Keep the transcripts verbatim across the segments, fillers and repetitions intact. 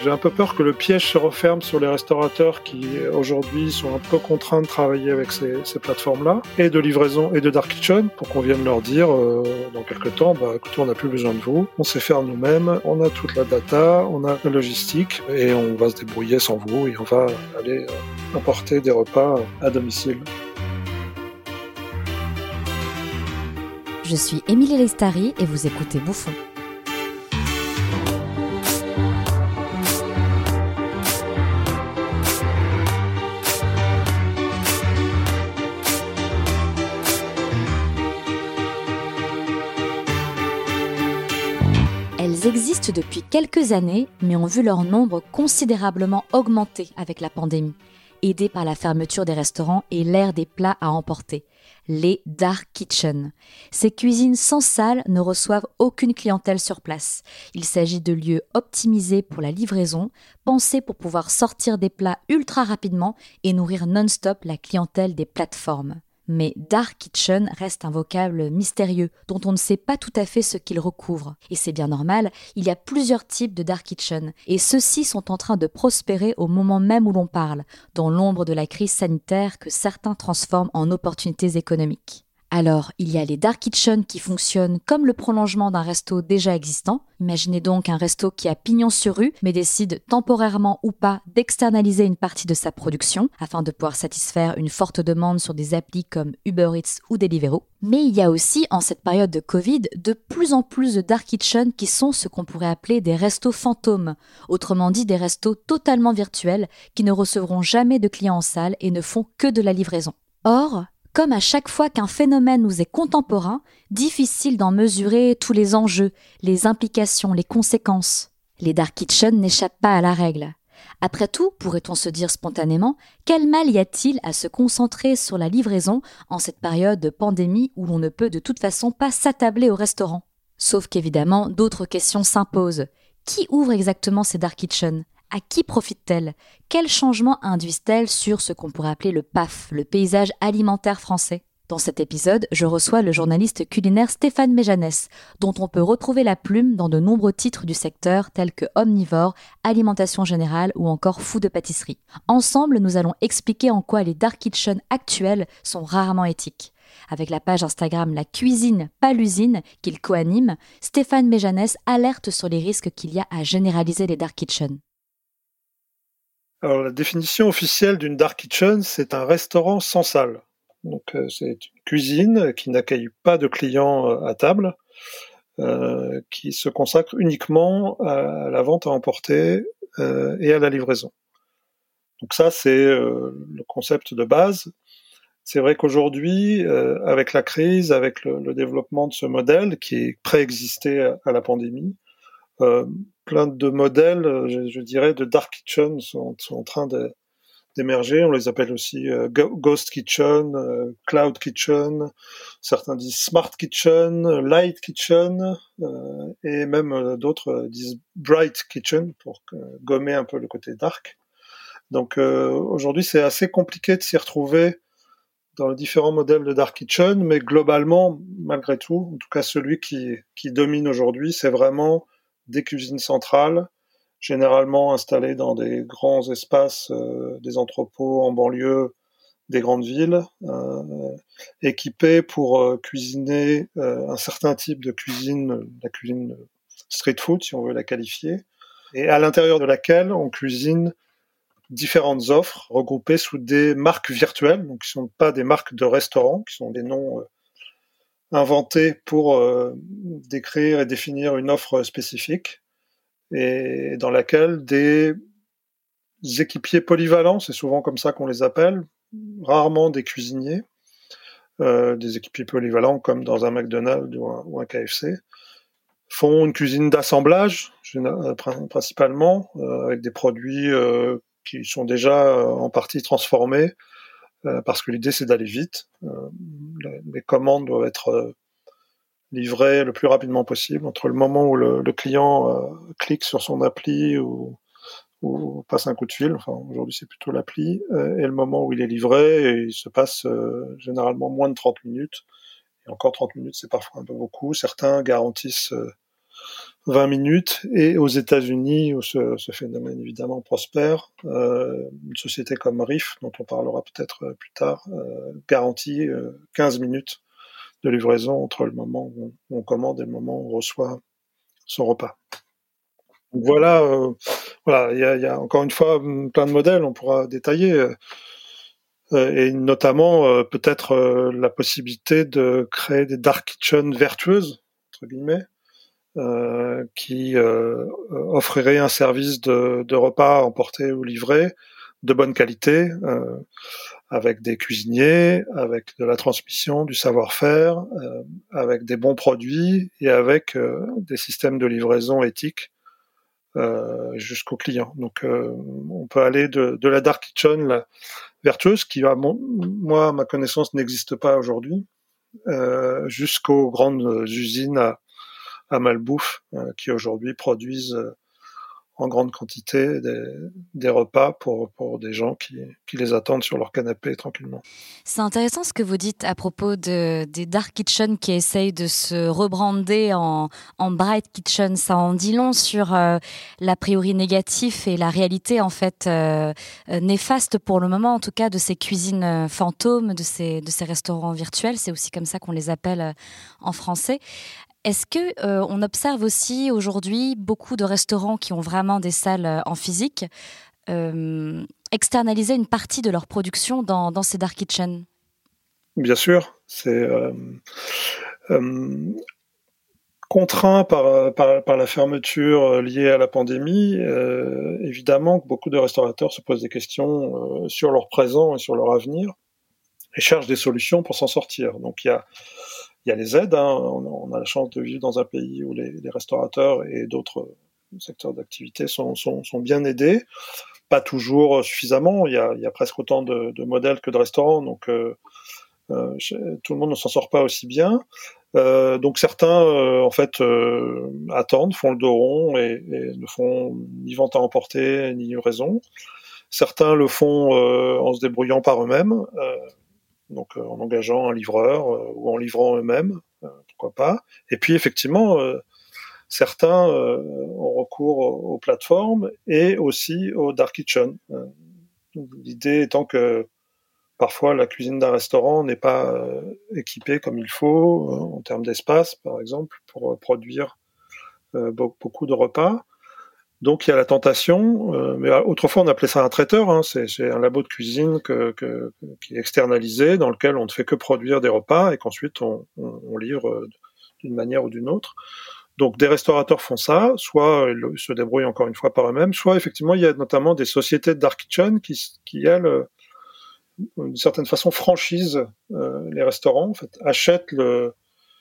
J'ai un peu peur que le piège se referme sur les restaurateurs qui, aujourd'hui, sont un peu contraints de travailler avec ces, ces plateformes-là, et de livraison et de dark kitchen, pour qu'on vienne leur dire, euh, dans quelques temps, bah, écoutez, on n'a plus besoin de vous, on sait faire nous-mêmes, on a toute la data, on a la logistique, et on va se débrouiller sans vous, et on va aller euh, apporter des repas à domicile. Je suis Émilie Lestari et vous écoutez Bouffon. Elles existent depuis quelques années, mais ont vu leur nombre considérablement augmenter avec la pandémie, aidées par la fermeture des restaurants et l'ère des plats à emporter, les dark kitchens. Ces cuisines sans salle ne reçoivent aucune clientèle sur place. Il s'agit de lieux optimisés pour la livraison, pensés pour pouvoir sortir des plats ultra rapidement et nourrir non-stop la clientèle des plateformes. Mais dark kitchen reste un vocable mystérieux dont on ne sait pas tout à fait ce qu'il recouvre. Et c'est bien normal, il y a plusieurs types de dark kitchen et ceux-ci sont en train de prospérer au moment même où l'on parle, dans l'ombre de la crise sanitaire que certains transforment en opportunités économiques. Alors, il y a les dark kitchens qui fonctionnent comme le prolongement d'un resto déjà existant. Imaginez donc un resto qui a pignon sur rue, mais décide temporairement ou pas d'externaliser une partie de sa production afin de pouvoir satisfaire une forte demande sur des applis comme Uber Eats ou Deliveroo. Mais il y a aussi, en cette période de Covid, de plus en plus de dark kitchens qui sont ce qu'on pourrait appeler des restos fantômes. Autrement dit, des restos totalement virtuels qui ne recevront jamais de clients en salle et ne font que de la livraison. Or, comme à chaque fois qu'un phénomène nous est contemporain, difficile d'en mesurer tous les enjeux, les implications, les conséquences. Les dark kitchens n'échappent pas à la règle. Après tout, pourrait-on se dire spontanément, quel mal y a-t-il à se concentrer sur la livraison en cette période de pandémie où l'on ne peut de toute façon pas s'attabler au restaurant ? Sauf qu'évidemment, d'autres questions s'imposent. Qui ouvre exactement ces dark kitchens ? À qui profitent-elles ? Quels changements induisent-elles sur ce qu'on pourrait appeler le P A F, le paysage alimentaire français ? Dans cet épisode, je reçois le journaliste culinaire Stéphane Méjanès, dont on peut retrouver la plume dans de nombreux titres du secteur tels que Omnivore, Alimentation Générale ou encore Fou de Pâtisserie. Ensemble, nous allons expliquer en quoi les dark kitchens actuels sont rarement éthiques. Avec la page Instagram La Cuisine, pas l'usine, qu'il co-anime, Stéphane Méjanès alerte sur les risques qu'il y a à généraliser les dark kitchens. Alors, la définition officielle d'une dark kitchen, c'est un restaurant sans salle. Donc, euh, c'est une cuisine qui n'accueille pas de clients euh, à table, euh, qui se consacre uniquement à la vente à emporter euh, et à la livraison. Donc ça, c'est euh, le concept de base. C'est vrai qu'aujourd'hui, euh, avec la crise, avec le, le développement de ce modèle qui préexistait à, à la pandémie, euh, plein de modèles, je, je dirais, de dark kitchen sont, sont en train de, d'émerger. On les appelle aussi euh, ghost kitchen, euh, cloud kitchen, certains disent smart kitchen, light kitchen, euh, et même euh, d'autres disent bright kitchen pour euh, gommer un peu le côté dark. Donc euh, aujourd'hui, c'est assez compliqué de s'y retrouver dans les différents modèles de dark kitchen, mais globalement, malgré tout, en tout cas celui qui, qui domine aujourd'hui, c'est vraiment des cuisines centrales, généralement installées dans des grands espaces, euh, des entrepôts en banlieue des grandes villes, euh, équipés pour euh, cuisiner euh, un certain type de cuisine, la cuisine street food, si on veut la qualifier, et à l'intérieur de laquelle on cuisine différentes offres regroupées sous des marques virtuelles, donc qui ne sont pas des marques de restaurants, qui sont des noms euh, inventés pour euh, décrire et définir une offre spécifique, et dans laquelle des équipiers polyvalents, c'est souvent comme ça qu'on les appelle, rarement des cuisiniers, euh, des équipiers polyvalents comme dans un McDonald's ou un, ou un K F C, font une cuisine d'assemblage, principalement, euh, avec des produits euh, qui sont déjà euh, en partie transformés, euh, parce que l'idée c'est d'aller vite. Euh, les, les commandes doivent être euh, livrées le plus rapidement possible, entre le moment où le, le client euh, clique sur son appli ou, ou passe un coup de fil, enfin aujourd'hui c'est plutôt l'appli, euh, et le moment où il est livré, et il se passe euh, généralement moins de trente minutes, et encore trente minutes c'est parfois un peu beaucoup. Certains garantissent euh, vingt minutes. Et aux États-Unis, où ce, ce phénomène évidemment prospère, euh, une société comme Riff, dont on parlera peut-être plus tard, euh, garantit euh, quinze minutes de livraison entre le moment où on, on commande et le moment où on reçoit son repas. Donc voilà, euh, voilà, il y a, y a encore une fois plein de modèles, on pourra détailler, euh, et notamment euh, peut-être euh, la possibilité de créer des dark kitchens vertueuses, entre guillemets, euh, qui euh, offriraient un service de, de repas emporté ou livré de bonne qualité, euh, avec des cuisiniers, avec de la transmission, du savoir-faire, euh, avec des bons produits et avec euh, des systèmes de livraison éthiques euh, jusqu'au client. Donc euh, on peut aller de, de la dark kitchen la vertueuse, qui à mon, moi à ma connaissance n'existe pas aujourd'hui, euh, jusqu'aux grandes usines à, à malbouffe euh, qui aujourd'hui produisent euh, en grande quantité des, des repas pour, pour des gens qui, qui les attendent sur leur canapé tranquillement. C'est intéressant ce que vous dites à propos de, des dark kitchens qui essayent de se rebrander en, en bright kitchen. Ça en dit long sur euh, l'a priori négatif et la réalité en fait euh, néfaste pour le moment en tout cas de ces cuisines euh, fantômes, de ces, de ces restaurants virtuels. C'est aussi comme ça qu'on les appelle euh, en français. Est-ce que euh, on observe aussi aujourd'hui beaucoup de restaurants qui ont vraiment des salles euh, en physique euh, externaliser une partie de leur production dans, dans ces dark kitchens? Bien sûr, c'est euh, euh, contraint par, par, par la fermeture liée à la pandémie. Euh, évidemment que beaucoup de restaurateurs se posent des questions euh, sur leur présent et sur leur avenir et cherchent des solutions pour s'en sortir. Donc il y a Il y a les aides, hein. on, on a la chance de vivre dans un pays où les, les restaurateurs et d'autres secteurs d'activité sont, sont, sont bien aidés, pas toujours suffisamment, il y a, il y a presque autant de, de modèles que de restaurants, donc euh, euh, tout le monde ne s'en sort pas aussi bien. Euh, donc certains, euh, en fait, euh, attendent, font le dos rond et, et ne font ni vente à emporter, ni livraison. Certains le font euh, en se débrouillant par eux-mêmes, euh, donc euh, en engageant un livreur euh, ou en livrant eux-mêmes, euh, pourquoi pas. Et puis effectivement, euh, certains euh, ont recours aux, aux plateformes et aussi aux dark kitchen. Euh, L'idée étant que parfois la cuisine d'un restaurant n'est pas euh, équipée comme il faut euh, en termes d'espace, par exemple, pour euh, produire euh, beaucoup de repas. Donc il y a la tentation, euh, mais autrefois on appelait ça un traiteur, hein, c'est, c'est un labo de cuisine que, que, qui est externalisé, dans lequel on ne fait que produire des repas et qu'ensuite on, on, on livre d'une manière ou d'une autre. Donc des restaurateurs font ça, soit ils se débrouillent encore une fois par eux-mêmes, soit effectivement il y a notamment des sociétés de dark kitchen qui, qui elles, d'une certaine façon franchisent euh, les restaurants, en fait, achètent le,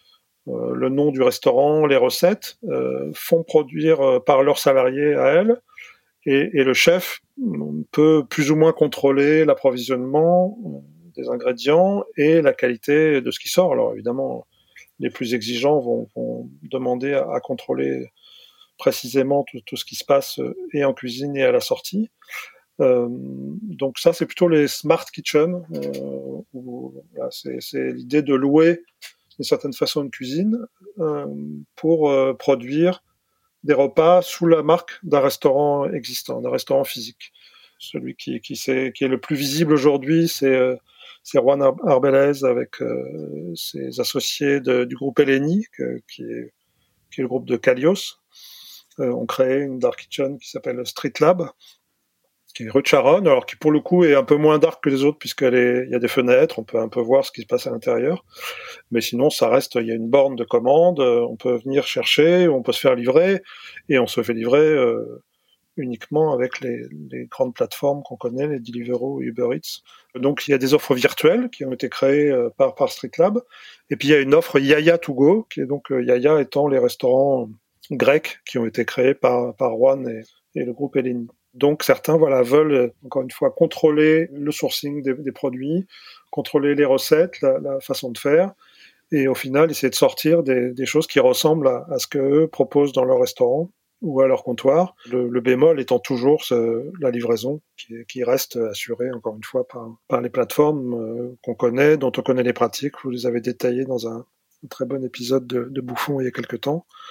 euh, le nom du restaurant, les recettes, euh, font produire euh, par leurs salariés à elles, et, et le chef peut plus ou moins contrôler l'approvisionnement des ingrédients et la qualité de ce qui sort. Alors évidemment, les plus exigeants vont, vont demander à, à contrôler précisément tout, tout ce qui se passe et en cuisine et à la sortie. Euh, donc ça, c'est plutôt les smart kitchen, euh, où, là, c'est, c'est l'idée de louer d'une certaine façon une cuisine euh, pour euh, produire des repas sous la marque d'un restaurant existant, d'un restaurant physique. Celui qui, qui, qui est le plus visible aujourd'hui, c'est, euh, c'est Juan Arbelez avec euh, ses associés de, du groupe Eleni, que, qui, est, qui est le groupe de Kalios. Euh, on crée une dark kitchen qui s'appelle Street Lab, qui est rue de Charonne, alors qui pour le coup est un peu moins dark que les autres puisqu'il y a des fenêtres, on peut un peu voir ce qui se passe à l'intérieur. Mais sinon, ça reste, il y a une borne de commande, on peut venir chercher, on peut se faire livrer, et on se fait livrer euh, uniquement avec les, les grandes plateformes qu'on connaît, les Deliveroo et Uber Eats. Donc il y a des offres virtuelles qui ont été créées euh, par, par Street Lab, et puis il y a une offre Yaya to go, qui est donc euh, Yaya étant les restaurants grecs qui ont été créés par, par Juan et, et le groupe Eleni. Donc certains voilà, veulent, encore une fois, contrôler le sourcing des, des produits, contrôler les recettes, la, la façon de faire, et au final essayer de sortir des, des choses qui ressemblent à, à ce qu'eux proposent dans leur restaurant ou à leur comptoir. Le, le bémol étant toujours ce, la livraison qui, qui reste assurée, encore une fois, par, par les plateformes euh, qu'on connaît, dont on connaît les pratiques. Vous les avez détaillées dans un, un très bon épisode de, de Bouffon il y a quelque temps.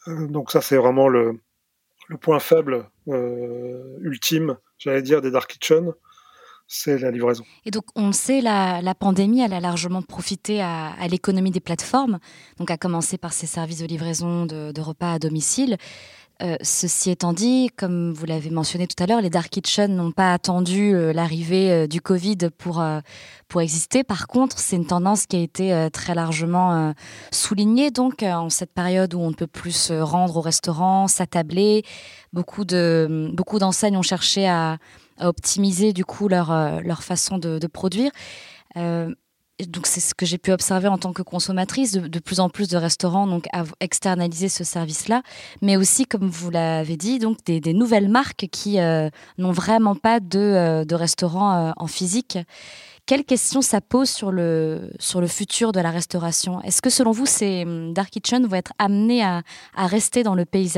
Euh, donc ça, c'est vraiment le, le point faible euh, ultime, j'allais dire, des dark kitchen, c'est la livraison. Et donc, on le sait, la, la pandémie, elle a largement profité à, à l'économie des plateformes, donc à commencer par ces services de livraison de, de repas à domicile. Euh, ceci étant dit, comme vous l'avez mentionné tout à l'heure, les dark kitchens n'ont pas attendu euh, l'arrivée euh, du Covid pour, euh, pour exister. Par contre, c'est une tendance qui a été euh, très largement euh, soulignée donc, euh, en cette période où on ne peut plus se rendre au restaurant, s'attabler. Beaucoup, de, beaucoup d'enseignes ont cherché à, à optimiser du coup leur, euh, leur façon de, de produire. Euh, donc c'est ce que j'ai pu observer en tant que consommatrice, de, de plus en plus de restaurants donc à externaliser ce service-là, mais aussi, comme vous l'avez dit, donc des, des nouvelles marques qui euh, n'ont vraiment pas de, euh, de restaurants euh, en physique. Quelles questions ça pose sur le, sur le futur de la restauration ? Est-ce que selon vous, ces hum, dark kitchens vont être amenés à, à rester dans le paysage ?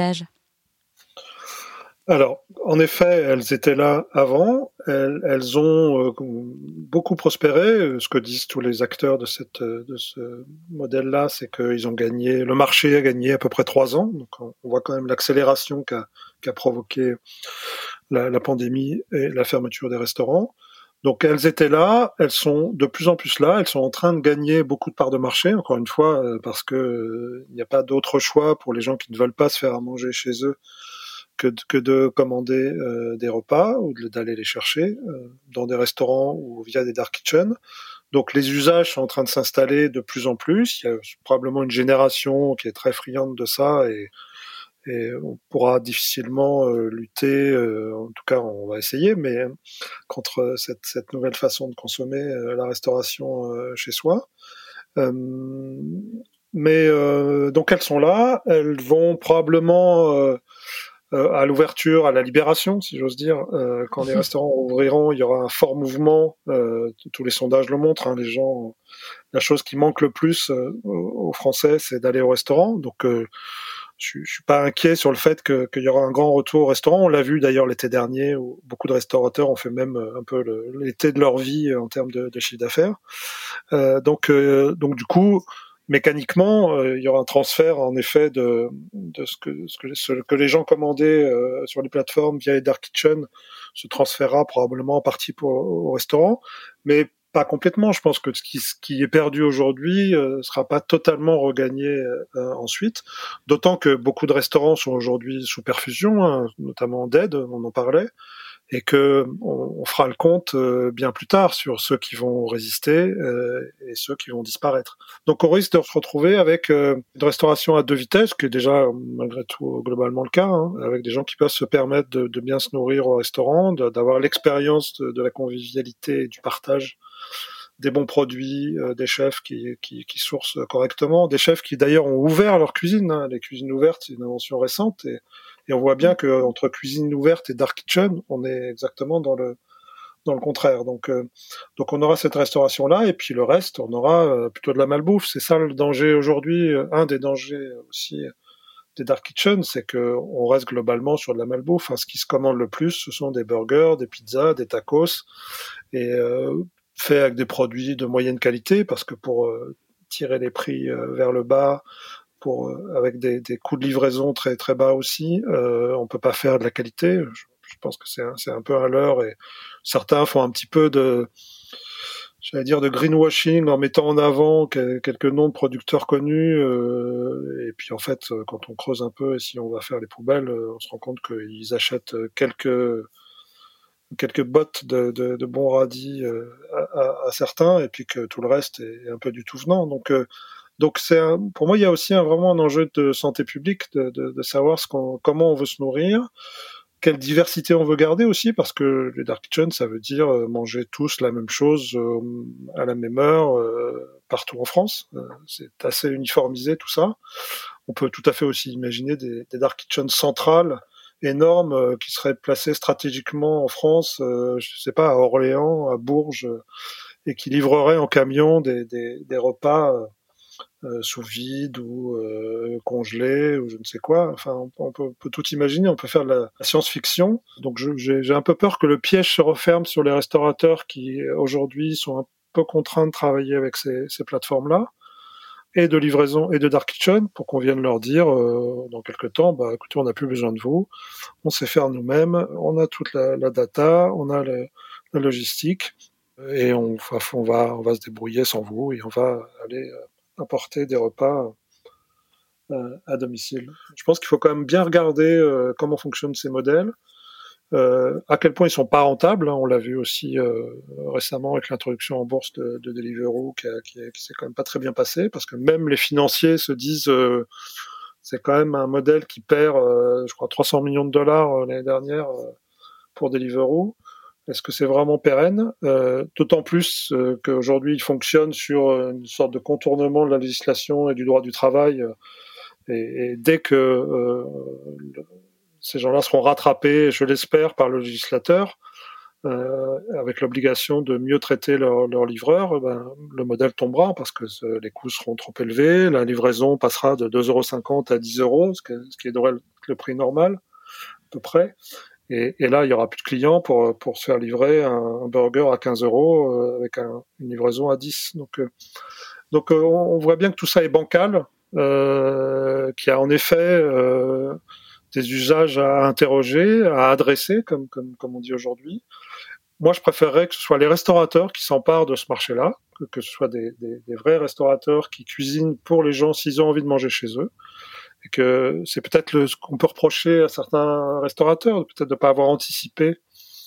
Alors, en effet, elles étaient là avant, elles, elles ont euh, beaucoup prospéré. Ce que disent tous les acteurs de, cette, de ce modèle-là, c'est qu'ils ont gagné, le marché a gagné à peu près trois ans. Donc, on voit quand même l'accélération qu'a, qu'a provoqué la, la pandémie et la fermeture des restaurants. Donc, elles étaient là, elles sont de plus en plus là, elles sont en train de gagner beaucoup de parts de marché, encore une fois, parce que euh, il n'y a pas d'autre choix pour les gens qui ne veulent pas se faire à manger chez eux que de, que de commander euh, des repas ou de, d'aller les chercher euh, dans des restaurants ou via des dark kitchens. Donc les usages sont en train de s'installer de plus en plus. Il y a probablement une génération qui est très friande de ça et, et on pourra difficilement euh, lutter, euh, en tout cas on va essayer, mais contre cette, cette nouvelle façon de consommer euh, la restauration euh, chez soi. Euh, mais euh, donc elles sont là, elles vont probablement euh, euh, à l'ouverture, à la libération, si j'ose dire, euh, quand les restaurants ouvriront, il y aura un fort mouvement. Euh, tous les sondages le montrent. Hein, les gens, la chose qui manque le plus euh, aux Français, c'est d'aller au restaurant. Donc, euh, je, je suis pas inquiet sur le fait que, qu'il y aura un grand retour au restaurant. On l'a vu d'ailleurs l'été dernier, où beaucoup de restaurateurs ont fait même un peu le, l'été de leur vie en termes de, de chiffre d'affaires. Euh, donc, euh, donc du coup, mécaniquement, euh, il y aura un transfert en effet de, de ce, que, ce, que, ce que les gens commandaient euh, sur les plateformes via les dark kitchen se transférera probablement en partie pour, au restaurant, mais pas complètement. Je pense que ce qui, ce qui est perdu aujourd'hui ne euh, sera pas totalement regagné euh, ensuite, d'autant que beaucoup de restaurants sont aujourd'hui sous perfusion, hein, notamment d'aide, on en parlait, et que on, on fera le compte euh, bien plus tard sur ceux qui vont résister euh, et ceux qui vont disparaître. Donc on risque de se retrouver avec euh, une restauration à deux vitesses, qui est déjà malgré tout globalement le cas, hein, avec des gens qui peuvent se permettre de, de bien se nourrir au restaurant, de, d'avoir l'expérience de, de la convivialité et du partage, des bons produits, euh, des chefs qui, qui, qui sourcent correctement, des chefs qui d'ailleurs ont ouvert leur cuisine. Hein. Les cuisines ouvertes, c'est une invention récente, et, et on voit bien que entre cuisine ouverte et dark kitchen, on est exactement dans le dans le contraire. Donc euh, donc on aura cette restauration là, et puis le reste, on aura euh, plutôt de la malbouffe. C'est ça le danger aujourd'hui, euh, un des dangers aussi des dark kitchen, c'est que on reste globalement sur de la malbouffe. Hein. Ce qui se commande le plus, ce sont des burgers, des pizzas, des tacos, et euh, fait avec des produits de moyenne qualité, parce que pour euh, tirer les prix euh, vers le bas, pour euh, avec des, des coûts de livraison très très bas aussi, euh, on peut pas faire de la qualité. Je, je pense que c'est un, c'est un peu un leurre, et certains font un petit peu de, j'allais dire, de greenwashing en mettant en avant quelques noms de producteurs connus, euh, et puis en fait, quand on creuse un peu et si on va faire les poubelles, on se rend compte qu'ils achètent quelques quelques bottes de, de, de bons radis euh, à, à, à certains, et puis que tout le reste est un peu du tout venant. Donc, euh, donc c'est un, pour moi, il y a aussi un, vraiment un enjeu de santé publique, de, de, de savoir ce qu'on, comment on veut se nourrir, quelle diversité on veut garder aussi, parce que les dark kitchen, ça veut dire manger tous la même chose euh, à la même heure euh, partout en France. Euh, c'est assez uniformisé tout ça. On peut tout à fait aussi imaginer des, des dark kitchen centrales énormes euh, qui seraient placées stratégiquement en France, euh, je sais pas, à Orléans, à Bourges, euh, et qui livreraient en camion des, des, des repas euh, sous vide ou euh, congelés ou je ne sais quoi. Enfin, on, on, peut, on peut tout imaginer, on peut faire de la, la science-fiction. Donc je, j'ai, j'ai un peu peur que le piège se referme sur les restaurateurs qui aujourd'hui sont un peu contraints de travailler avec ces, ces plateformes-là. et de livraison et de dark kitchen pour qu'on vienne leur dire euh, dans quelques temps, bah écoutez, on n'a plus besoin de vous, on sait faire nous-mêmes, on a toute la, la data, on a le, la logistique et on, on va on va se débrouiller sans vous et on va aller apporter des repas euh, à domicile. Je pense qu'il faut quand même bien regarder euh, comment fonctionnent ces modèles. Euh, à quel point ils sont pas rentables, hein, on l'a vu aussi euh, récemment avec l'introduction en bourse de, de Deliveroo qui, a, qui, a, qui s'est quand même pas très bien passé, parce que même les financiers se disent euh, c'est quand même un modèle qui perd, euh, je crois, trois cents millions de dollars euh, l'année dernière euh, pour Deliveroo. Est-ce que c'est vraiment pérenne euh, D'autant plus euh, qu'aujourd'hui il fonctionne sur une sorte de contournement de la législation et du droit du travail, euh, et, et dès que euh, le, ces gens-là seront rattrapés, je l'espère, par le législateur, euh, avec l'obligation de mieux traiter leurs leur livreurs, ben, le modèle tombera parce que ce, les coûts seront trop élevés, la livraison passera de deux euros cinquante à dix euros, ce, que, ce qui devrait être le prix normal, à peu près. Et, et là, il y aura plus de clients pour, pour se faire livrer un, un burger à quinze euros euh, avec un, une livraison à dix. Donc, euh, donc euh, on voit bien que tout ça est bancal, euh, qu'il y a en effet... Euh, des usages à interroger, à adresser, comme, comme, comme on dit aujourd'hui. Moi, je préférerais que ce soit les restaurateurs qui s'emparent de ce marché-là, que, que ce soit des, des, des vrais restaurateurs qui cuisinent pour les gens s'ils ont envie de manger chez eux. Et que c'est peut-être le, ce qu'on peut reprocher à certains restaurateurs, peut-être de ne pas avoir anticipé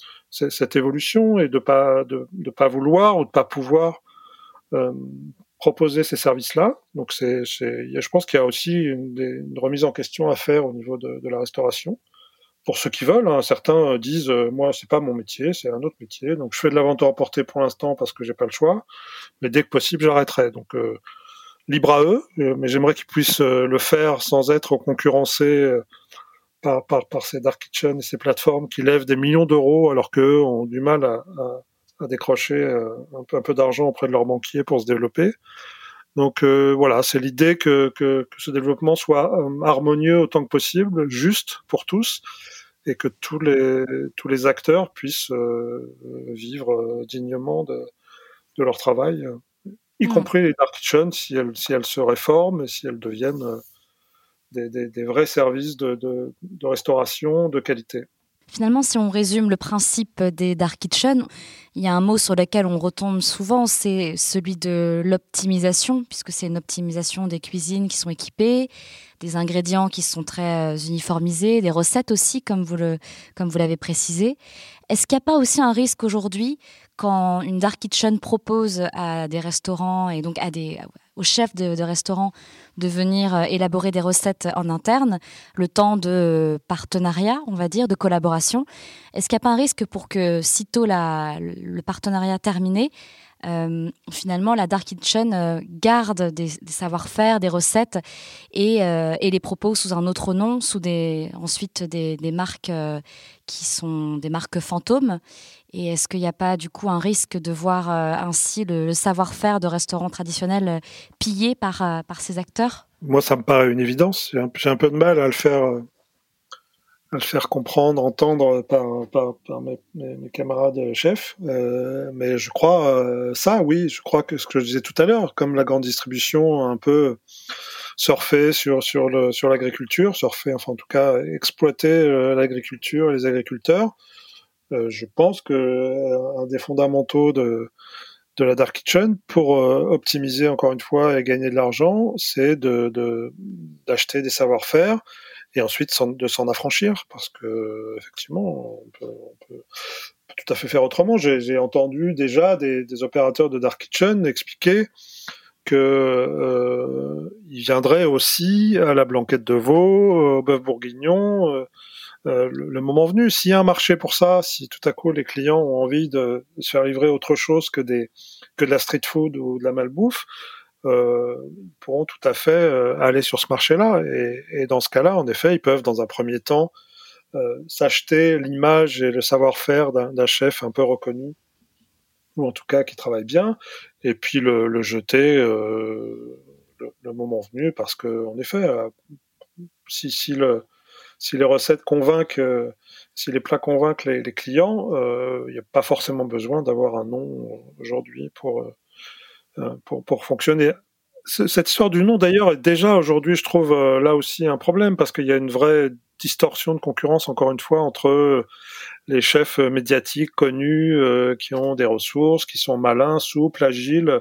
c- cette évolution et de pas de, de pas vouloir ou de pas pouvoir euh, proposer ces services-là. Donc, c'est, c'est, je pense qu'il y a aussi une, des, une remise en question à faire au niveau de, de la restauration. Pour ceux qui veulent, hein, certains disent euh, moi c'est pas mon métier, c'est un autre métier, donc je fais de la vente à emporter pour l'instant parce que j'ai pas le choix, mais dès que possible j'arrêterai. Donc euh, libre à eux, euh, mais j'aimerais qu'ils puissent euh, le faire sans être concurrencés euh, par, par, par ces dark kitchens et ces plateformes qui lèvent des millions d'euros alors qu'eux ont du mal à, à, à décrocher euh, un peu, un peu d'argent auprès de leurs banquiers pour se développer. Donc euh, voilà, c'est l'idée que, que, que ce développement soit euh, harmonieux autant que possible, juste pour tous, et que tous les tous les acteurs puissent euh, vivre euh, dignement de, de leur travail, euh, y Mm. compris les dark kitchens si elles si elles se réforment et si elles deviennent euh, des, des, des vrais services de, de, de restauration de qualité. Finalement, si on résume le principe des dark kitchen, il y a un mot sur lequel on retombe souvent, c'est celui de l'optimisation, puisque c'est une optimisation des cuisines qui sont équipées, des ingrédients qui sont très uniformisés, des recettes aussi, comme vous le, comme vous l'avez précisé. Est-ce qu'il n'y a pas aussi un risque aujourd'hui, quand une dark kitchen propose à des restaurants et donc à des, aux chefs de, de restaurants de venir élaborer des recettes en interne, le temps de partenariat, on va dire, de collaboration, est-ce qu'il n'y a pas un risque pour que, sitôt la, le partenariat terminé, euh, finalement, la dark kitchen euh, garde des, des savoir-faire, des recettes et, euh, et les propose sous un autre nom, sous des, ensuite des, des marques euh, qui sont des marques fantômes? Et est-ce qu'il n'y a pas du coup un risque de voir euh, ainsi le, le savoir-faire de restaurants traditionnels euh, pillé par, euh, par ces acteurs? Moi, ça me paraît une évidence. J'ai un, j'ai un peu de mal à le faire, à le faire comprendre, entendre par, par, par mes, mes, mes camarades chefs. Euh, mais je crois euh, ça, oui. Je crois que ce que je disais tout à l'heure, comme la grande distribution a un peu surfer sur sur le sur l'agriculture, surfer, enfin en tout cas exploiter euh, l'agriculture et les agriculteurs. Euh, je pense que euh, un des fondamentaux de de la dark kitchen pour euh, optimiser encore une fois et gagner de l'argent, c'est de, de d'acheter des savoir-faire et ensuite s'en, de s'en affranchir parce que effectivement on peut, on peut tout à fait faire autrement. J'ai, j'ai entendu déjà des, des opérateurs de dark kitchen expliquer que euh, il viendrait aussi à la blanquette de veau, au bœuf bourguignon, euh, euh, le, le moment venu. S'il y a un marché pour ça, si tout à coup les clients ont envie de, de se faire livrer autre chose que des que de la street food ou de la malbouffe, euh, ils pourront tout à fait euh, aller sur ce marché-là. Et, et dans ce cas-là, en effet, ils peuvent dans un premier temps euh, s'acheter l'image et le savoir-faire d'un, d'un chef un peu reconnu, ou en tout cas qui travaille bien, et puis le, le jeter euh, le, le moment venu, parce que en effet, euh, si, si, le, si les recettes convainquent, euh, si les plats convainquent les, les clients, il n'y a pas forcément besoin d'avoir un nom aujourd'hui pour, euh, pour, pour fonctionner. Cette histoire du nom, d'ailleurs, est déjà aujourd'hui, je trouve, euh, là aussi un problème, parce qu'il y a une vraie distorsion de concurrence, encore une fois, entre les chefs médiatiques connus, euh, qui ont des ressources, qui sont malins, souples, agiles,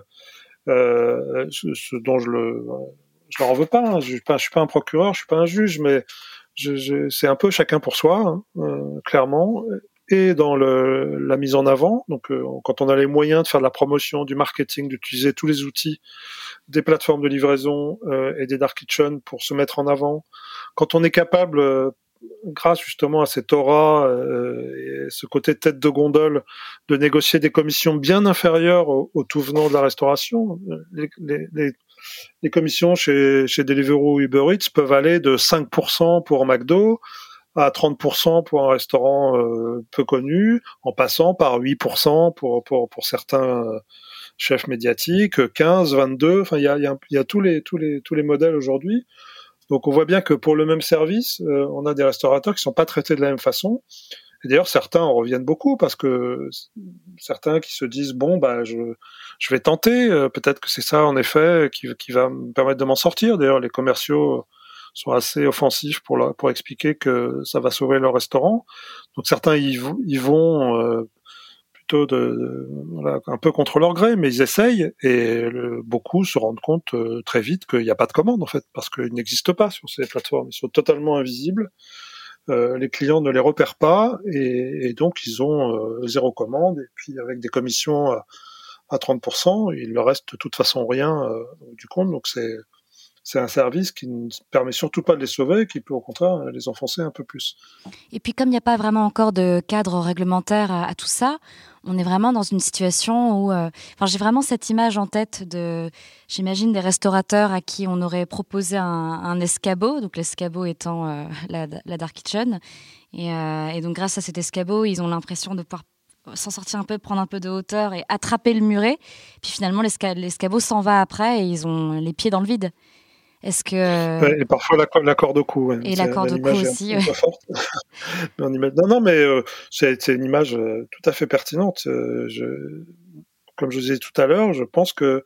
euh, ce, ce dont je le... Je leur en veux pas, hein. Je suis pas, je suis pas un procureur, je suis pas un juge, mais je, je, c'est un peu chacun pour soi, hein, euh, clairement. Et dans le, la mise en avant, donc euh, quand on a les moyens de faire de la promotion, du marketing, d'utiliser tous les outils des plateformes de livraison euh, et des dark kitchens pour se mettre en avant, quand on est capable, euh, grâce justement à cette aura euh, et ce côté tête de gondole, de négocier des commissions bien inférieures aux, aux tout venants de la restauration, les, les, les, les commissions chez, chez Deliveroo ou Uber Eats peuvent aller de cinq pour cent pour McDo à trente pour cent pour un restaurant euh, peu connu, en passant par huit pour cent pour, pour, pour certains euh, chefs médiatiques, quinze, vingt-deux, enfin il y a, y a, y a tous, les, tous, les, tous les modèles aujourd'hui. Donc on voit bien que pour le même service, euh, on a des restaurateurs qui sont pas traités de la même façon. Et d'ailleurs certains en reviennent beaucoup parce que certains qui se disent bon bah je je vais tenter, euh, peut-être que c'est ça en effet qui, qui va me permettre de m'en sortir. D'ailleurs les commerciaux sont assez offensifs pour la, pour expliquer que ça va sauver leur restaurant. Donc certains y, y vont euh, plutôt de, de voilà, un peu contre leur gré, mais ils essayent et le, beaucoup se rendent compte euh, très vite qu'il n'y a pas de commande en fait, parce qu'ils n'existent pas sur ces plateformes, ils sont totalement invisibles, euh, les clients ne les repèrent pas et, et donc ils ont euh, zéro commande et puis avec des commissions à, à trente pour cent, il leur reste de toute façon rien euh, du compte, donc c'est c'est un service qui ne permet surtout pas de les sauver, qui peut au contraire les enfoncer un peu plus. Et puis comme il n'y a pas vraiment encore de cadre réglementaire à, à tout ça, on est vraiment dans une situation où... Euh, enfin, j'ai vraiment cette image en tête de, j'imagine, des restaurateurs à qui on aurait proposé un, un escabeau, donc l'escabeau étant euh, la, la dark kitchen. Et, euh, et donc grâce à cet escabeau, ils ont l'impression de pouvoir s'en sortir un peu, prendre un peu de hauteur et attraper le muret. Puis finalement, l'esca- l'escabeau s'en va après et ils ont les pieds dans le vide. Est-ce que... Et parfois la, la corde au cou. Ouais. Et la corde au cou aussi. Un peu forte. mais on imagine... Non, non, mais euh, c'est, c'est une image euh, tout à fait pertinente. Euh, je... Comme je disais tout à l'heure, je pense que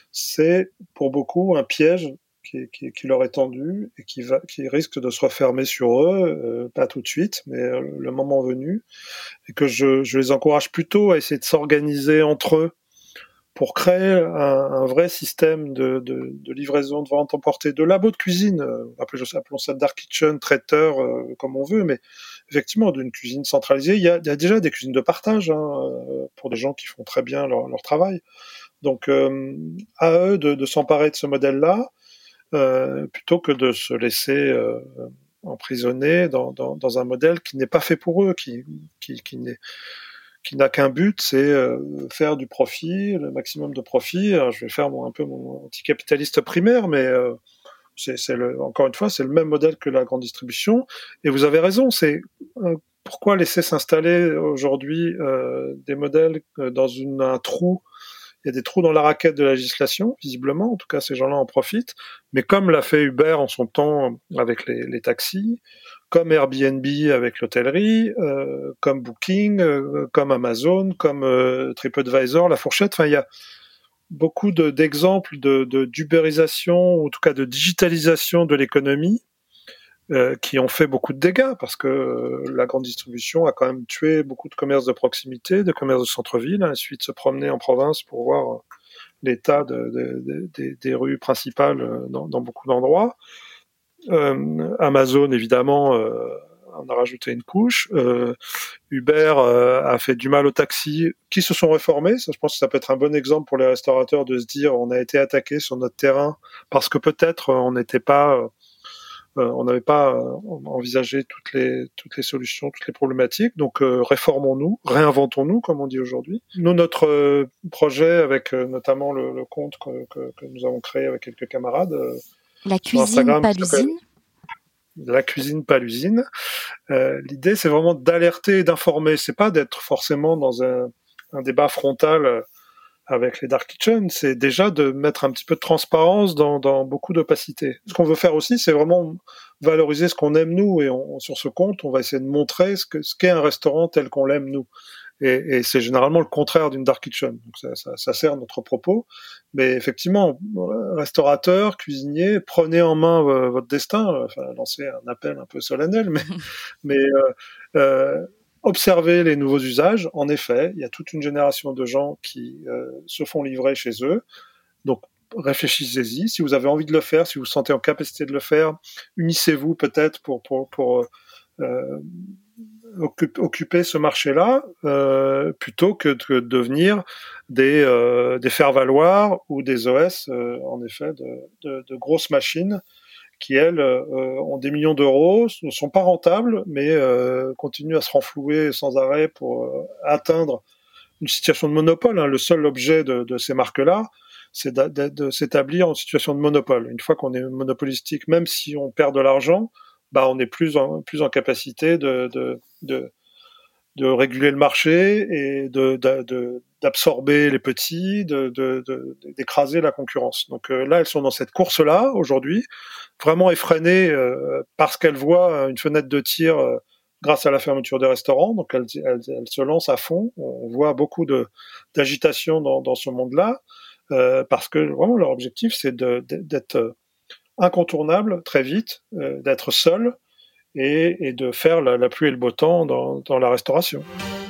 c'est pour beaucoup un piège qui, qui, qui leur est tendu et qui, va, qui risque de se refermer sur eux, euh, pas tout de suite, mais euh, le moment venu. Et que je, je les encourage plutôt à essayer de s'organiser entre eux pour créer un, un vrai système de, de, de livraison, de vente emportée, de labo de cuisine, euh, appelons ça dark kitchen, traiteur, euh, comme on veut, mais effectivement d'une cuisine centralisée. Il y a, il y a déjà des cuisines de partage hein, pour des gens qui font très bien leur, leur travail. Donc euh, à eux de, de s'emparer de ce modèle-là, euh, plutôt que de se laisser euh, emprisonner dans, dans, dans un modèle qui n'est pas fait pour eux, qui, qui, qui n'est qui n'a qu'un but, c'est euh, faire du profit, le maximum de profit. Alors, je vais faire mon, un peu mon anticapitaliste primaire, mais euh, c'est, c'est le, encore une fois, c'est le même modèle que la grande distribution. Et vous avez raison, c'est euh, pourquoi laisser s'installer aujourd'hui euh, des modèles dans une, un trou. Il y a des trous dans la raquette de la législation, visiblement. En tout cas, ces gens-là en profitent. Mais comme l'a fait Uber en son temps avec les, les taxis, comme Airbnb avec l'hôtellerie, euh, comme Booking, euh, comme Amazon, comme euh, TripAdvisor, La Fourchette. Enfin, il y a beaucoup de, d'exemples de, de, d'ubérisation, ou en tout cas de digitalisation de l'économie, euh, qui ont fait beaucoup de dégâts, parce que euh, la grande distribution a quand même tué beaucoup de commerces de proximité, de commerces de centre-ville. Il suffit de se promener en province pour voir l'état de, de, de, de, des rues principales dans, dans beaucoup d'endroits. Euh, Amazon, évidemment, euh, en a rajouté une couche. Euh, Uber euh, a fait du mal aux taxis qui se sont réformés. Ça, je pense que ça peut être un bon exemple pour les restaurateurs de se dire on a été attaqué sur notre terrain parce que peut-être on n'était pas... Euh, on n'avait pas euh, envisagé toutes les toutes les solutions, toutes les problématiques. Donc euh, réformons-nous, réinventons-nous, comme on dit aujourd'hui. Nous, notre euh, projet, avec euh, notamment le, le compte que, que, que nous avons créé avec quelques camarades, euh, la cuisine, pas l'usine. La cuisine, pas l'usine. Euh, l'idée, c'est vraiment d'alerter et d'informer. C'est pas d'être forcément dans un, un débat frontal euh, avec les dark kitchens, c'est déjà de mettre un petit peu de transparence dans, dans beaucoup d'opacité. Ce qu'on veut faire aussi, c'est vraiment valoriser ce qu'on aime nous, et on, sur ce compte, on va essayer de montrer ce, que, ce qu'est un restaurant tel qu'on l'aime nous. Et, et c'est généralement le contraire d'une dark kitchen. Donc ça, ça, ça sert notre propos. Mais effectivement, restaurateurs, cuisiniers, prenez en main euh, votre destin. Enfin, lancer un appel un peu solennel, mais, mais euh, euh, observez les nouveaux usages. En effet, il y a toute une génération de gens qui euh, se font livrer chez eux. Donc, réfléchissez-y. Si vous avez envie de le faire, si vous vous sentez en capacité de le faire, unissez-vous peut-être pour pour pour euh, occuper ce marché-là, euh, plutôt que de devenir des euh, des faire-valoir ou des O S, euh, en effet, de, de, de grosses machines qui, elles, euh, ont des millions d'euros, ne sont pas rentables, mais euh, continuent à se renflouer sans arrêt pour euh, atteindre une situation de monopole. Hein. Le seul objet de, de ces marques-là, c'est de, de, de s'établir en situation de monopole. Une fois qu'on est monopolistique, même si on perd de l'argent, bah on est plus en, plus en capacité de, de, de, de réguler le marché et de, de, de, d'absorber les petits, de, de, de, d'écraser la concurrence. Donc euh, là, elles sont dans cette course-là, aujourd'hui, vraiment effrénées euh, parce qu'elles voient une fenêtre de tir euh, grâce à la fermeture des restaurants. Donc elles, elles, elles se lancent à fond. On voit beaucoup de, d'agitation dans, dans ce monde-là. Euh, parce que vraiment leur objectif c'est de, de, d'être incontournable très vite, euh, d'être seul et, et de faire la, la pluie et le beau temps dans, dans la restauration.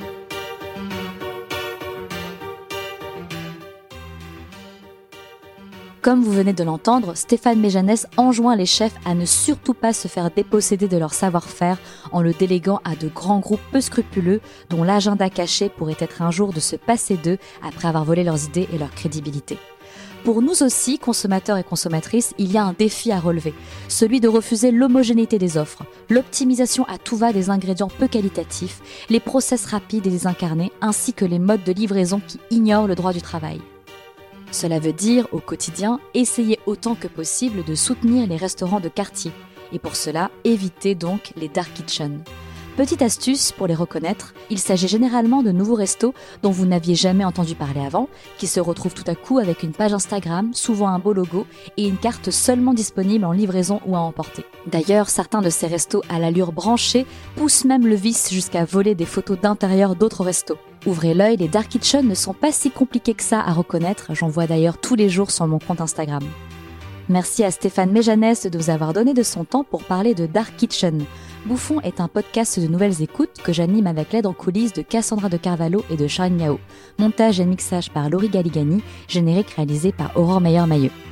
Comme vous venez de l'entendre, Stéphane Méjanès enjoint les chefs à ne surtout pas se faire déposséder de leur savoir-faire en le déléguant à de grands groupes peu scrupuleux dont l'agenda caché pourrait être un jour de se passer d'eux après avoir volé leurs idées et leur crédibilité. Pour nous aussi, consommateurs et consommatrices, il y a un défi à relever, celui de refuser l'homogénéité des offres, l'optimisation à tout va des ingrédients peu qualitatifs, les process rapides et désincarnés, ainsi que les modes de livraison qui ignorent le droit du travail. Cela veut dire, au quotidien, essayer autant que possible de soutenir les restaurants de quartier. Et pour cela, évitez donc les dark kitchens. Petite astuce pour les reconnaître, il s'agit généralement de nouveaux restos dont vous n'aviez jamais entendu parler avant, qui se retrouvent tout à coup avec une page Instagram, souvent un beau logo, et une carte seulement disponible en livraison ou à emporter. D'ailleurs, certains de ces restos à l'allure branchée poussent même le vice jusqu'à voler des photos d'intérieur d'autres restos. Ouvrez l'œil, les dark kitchens ne sont pas si compliqués que ça à reconnaître, j'en vois d'ailleurs tous les jours sur mon compte Instagram. Merci à Stéphane Méjanès de vous avoir donné de son temps pour parler de Dark Kitchen. Bouffon est un podcast de nouvelles écoutes que j'anime avec l'aide en coulisses de Cassandra de Carvalho et de Charline Yao. Montage et mixage par Laurie Galigani, générique réalisé par Aurore Meyer-Mailleux.